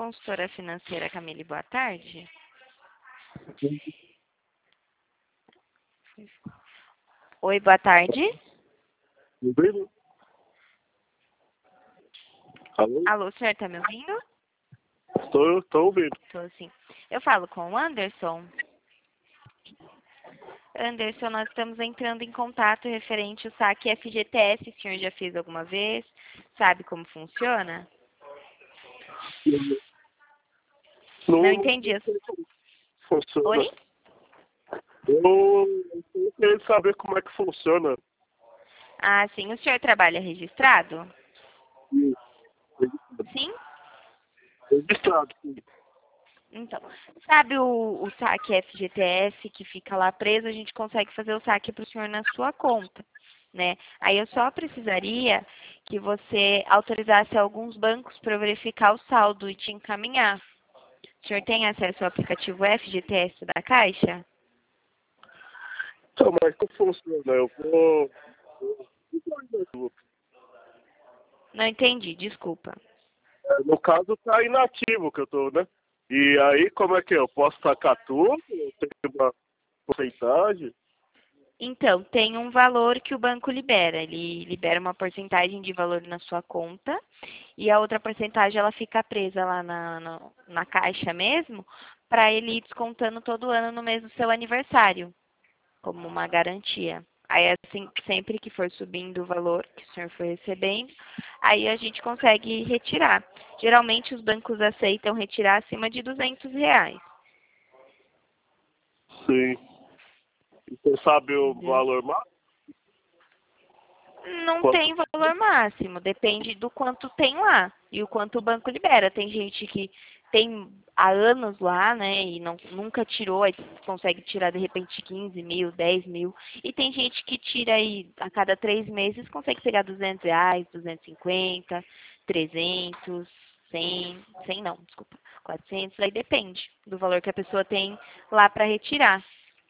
consultora financeira Camille, boa tarde. Oi, boa tarde. Alô? Alô, o senhor tá me ouvindo? Estou ouvindo. Tô sim. Eu falo com o Anderson. Anderson, nós estamos entrando em contato referente ao saque FGTS. O senhor já fez alguma vez? Sabe como funciona? Não entendi. Funciona. Oi? Eu queria saber como é que funciona. Ah, sim. O senhor trabalha registrado? Sim? Registrado. Então, sabe o saque FGTS que fica lá preso? A gente consegue fazer o saque para o senhor na sua conta, né? Aí eu só precisaria que você autorizasse alguns bancos para verificar o saldo e te encaminhar. O senhor tem acesso ao aplicativo FGTS da Caixa? Então, mas como funciona? Eu vou... Não entendi, desculpa. No caso, tá inativo que eu tô, né? E aí, como é que é? Eu posso sacar tudo? Eu tenho uma porcentagem? Então, tem um valor que o banco libera. Ele libera uma porcentagem de valor na sua conta e a outra porcentagem ela fica presa lá na caixa mesmo, para ele ir descontando todo ano no mês do seu aniversário, como uma garantia. Aí, assim, sempre que for subindo o valor que o senhor for recebendo, aí a gente consegue retirar. Geralmente os bancos aceitam retirar acima de R$ 200. Sim. E você sabe o Entendeu? valor máximo? Não Quanto? tem valor máximo, depende do quanto tem lá e o quanto o banco libera. Tem gente que tem há anos lá, né, e nunca tirou, aí consegue tirar de repente 15 mil, 10 mil. E tem gente que tira aí a cada 3 meses, consegue pegar R$ 200, 250, 300, 100 não, desculpa, 400, aí depende do valor que a pessoa tem lá para retirar.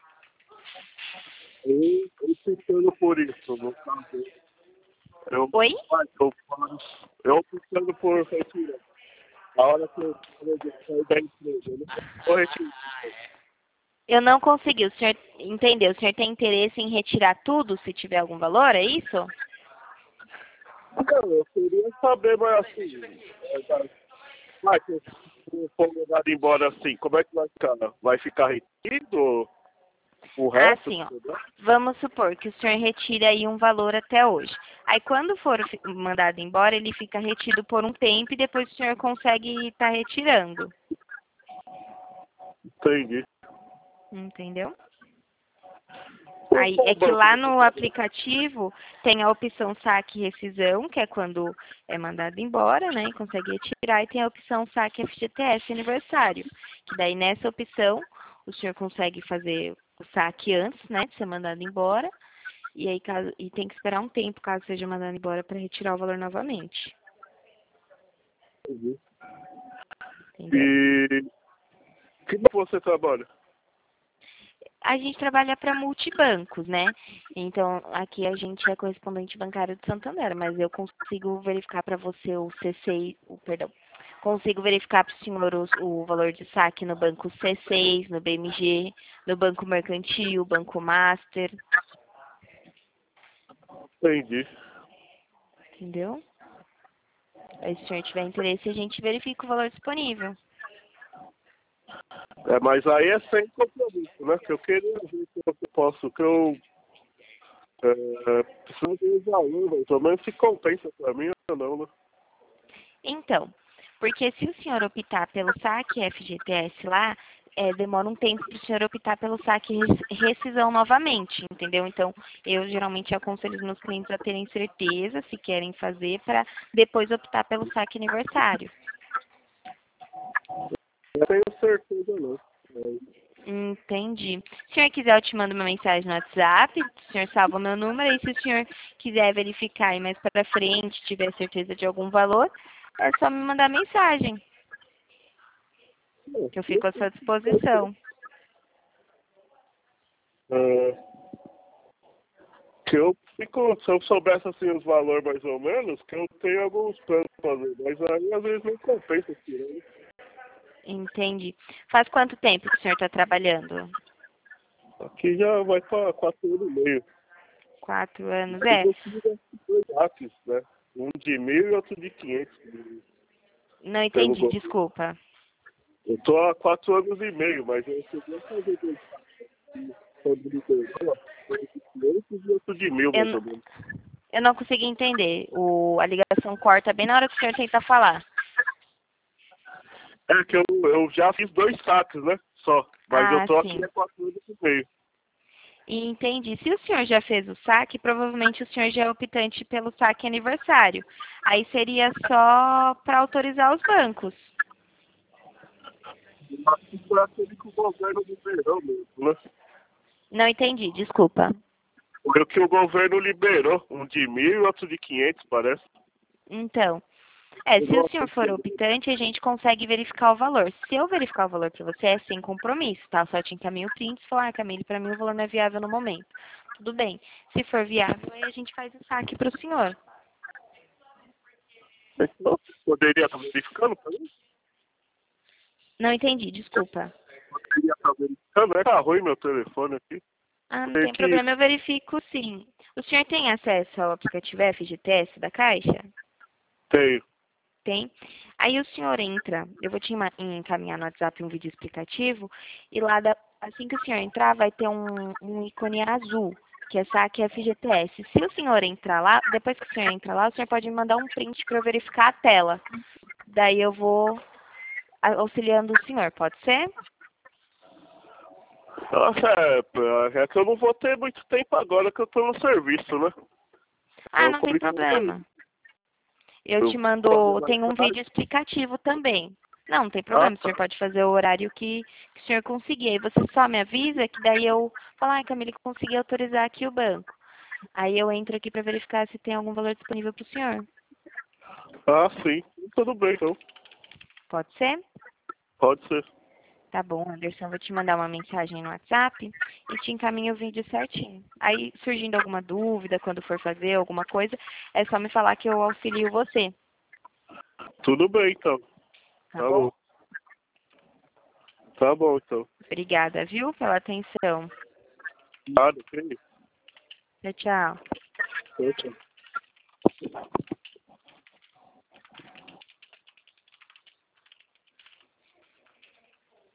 Eu ficando por isso, no caso. Eu, Oi? eu ficando por retirar. A hora que eu sair da empresa, eu não vou retirar. Eu não consegui. O senhor entendeu? O senhor tem interesse em retirar tudo se tiver algum valor, é isso? Não, eu queria saber, mas assim, se eu for mandado embora assim, como é que vai ficar? Vai ficar retido o Ah, resto? sim, ó. Entendeu? Vamos supor que o senhor retire aí um valor até hoje. Aí, quando for mandado embora, ele fica retido por um tempo e depois o senhor consegue estar retirando. Entendi. Entendeu? Qual Aí, qual é que banco lá você no trabalha? aplicativo tem a opção saque e rescisão, que é quando é mandado embora, né, e consegue retirar, e tem a opção saque FGTS aniversário, que daí nessa opção o senhor consegue fazer o saque antes, né, de ser mandado embora, e aí e tem que esperar um tempo caso seja mandado embora para retirar o valor novamente, Entendi. entendeu? E que banco você trabalha? A gente trabalha para multibancos, né? Então, aqui a gente é correspondente bancário de Santander, mas eu consigo verificar para você o C6, perdão, consigo verificar para o senhor o valor de saque no banco C6, no BMG, no Banco Mercantil, Banco Master, Entendi. entendeu? Aí, se o senhor tiver interesse, a gente verifica o valor disponível. É, mas aí é sem compromisso, né? Que eu queria ver se eu posso, que eu preciso de um valor, mas pelo menos se compensa pra mim ou não, né? Então, porque se o senhor optar pelo saque FGTS lá, demora um tempo para o senhor optar pelo saque rescisão novamente, entendeu? Então, eu geralmente aconselho os meus clientes a terem certeza se querem fazer para depois optar pelo saque aniversário. Não tenho certeza não. Entendi. Se o senhor quiser, eu te mando uma mensagem no WhatsApp, o senhor salva o meu número, e se o senhor quiser verificar e mais para frente, tiver certeza de algum valor, é só me mandar mensagem, que eu fico à sua disposição. É, que eu fico, se eu soubesse assim os valores mais ou menos, que eu tenho alguns planos pra fazer, mas aí às vezes não compensa tirar, né? Entendi. Faz quanto tempo que o senhor está trabalhando? Aqui já vai para 4 anos e meio. 4 anos, Eu consegui dois saques, né? Um de 1.000 e outro de 500. Não Pelo entendi, governo. desculpa. Eu tô há 4 anos e meio, mas eu cheguei a fazer dois saques quando liberou, foi de 500 e outro de 1.000, Eu, mais n- ou menos. eu não consegui entender. A ligação corta bem na hora que o senhor tenta falar. É que eu já fiz dois saques, né? Só. Mas eu Ah, tô aqui sim. há 4 anos e meio. E entendi. Se o senhor já fez o saque, provavelmente o senhor já é optante pelo saque aniversário. Aí seria só para autorizar os bancos. Acho que foi aquele que o governo liberou mesmo, né? Não entendi, desculpa. Foi o que o governo liberou. Um de 1.000 e outro de 500, parece. Então, Eu se o gosto senhor for optante, a gente consegue verificar o valor. Se eu verificar o valor para você, é sem compromisso, tá? Só te encaminho o print e falar, Camille, para mim o valor não é viável no momento. Tudo bem. Se for viável, aí a gente faz o saque para o senhor. então, poderia estar verificando pra mim? Não entendi, desculpa. Poderia estar verificando? É, tá ruim meu telefone aqui. Ah, não Tem tem que... problema, eu verifico sim. O senhor tem acesso ao aplicativo FGTS da Caixa? Tenho. Tem. Aí o senhor entra, eu vou te encaminhar no WhatsApp um vídeo explicativo, e lá, assim que o senhor entrar, vai ter um ícone azul, que é saque FGTS. Se o senhor entrar lá, depois que o senhor entra lá, o senhor pode me mandar um print para eu verificar a tela. Daí eu vou auxiliando o senhor, pode ser? Nossa, é que eu não vou ter muito tempo agora que eu tô no serviço, né? Ah, Eu não tem comecei a serviço. problema. Eu Eu te vou fazer mando, mais tem um tarde. vídeo explicativo também. Não tem Ah, problema, o senhor tá. pode fazer o horário que o senhor conseguir. Aí você só me avisa que daí eu falo, ai Camille, consegui autorizar aqui o banco. Aí eu entro aqui para verificar se tem algum valor disponível para o senhor. Ah, sim. Tudo bem, então. Pode ser? Pode ser. Tá bom, Anderson, eu vou te mandar uma mensagem no WhatsApp e te encaminho o vídeo certinho. Aí, surgindo alguma dúvida, quando for fazer alguma coisa, é só me falar que eu auxilio você. Tudo bem, então. Tá Tá bom? bom. Tá bom, então. Obrigada, viu, pela atenção. Nada, ok. Tchau, tchau. Tchau, tchau.